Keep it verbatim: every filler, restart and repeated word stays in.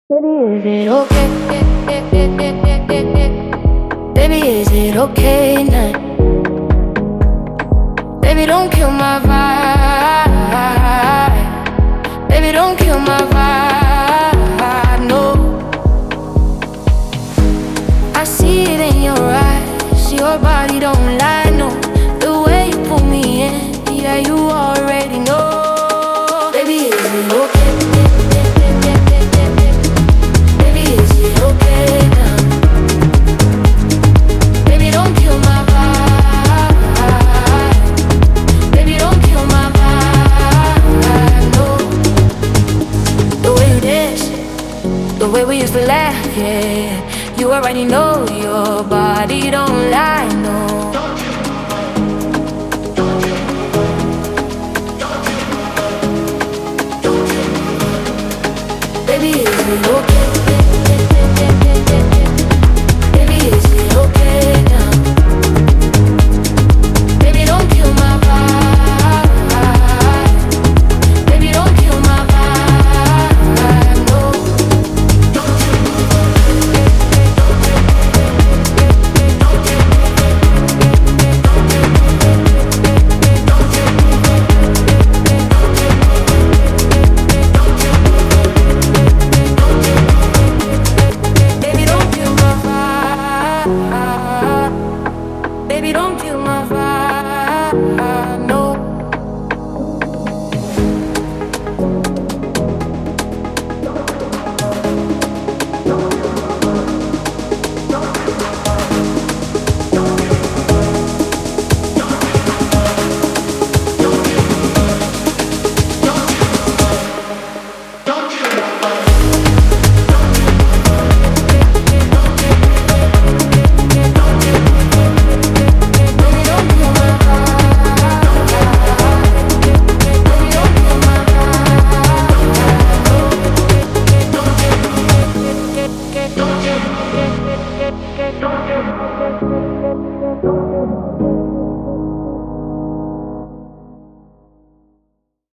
Baby, is it okay? Baby, is it okay now? Baby, don't kill my vibe. Baby, don't kill my vibe. No, I see it in your eyes. Your body don't lie, no. The way you pull me in, yeah, you already know. Baby, is it okay? The way we used to laugh, yeah. You already know your body don't lie, no. Baby, is it okay? Baby, is it okay now? Baby, don't kill my vibe. Baby, don't kill my vibe, no. Baby, don't kill my vibe, no. Don't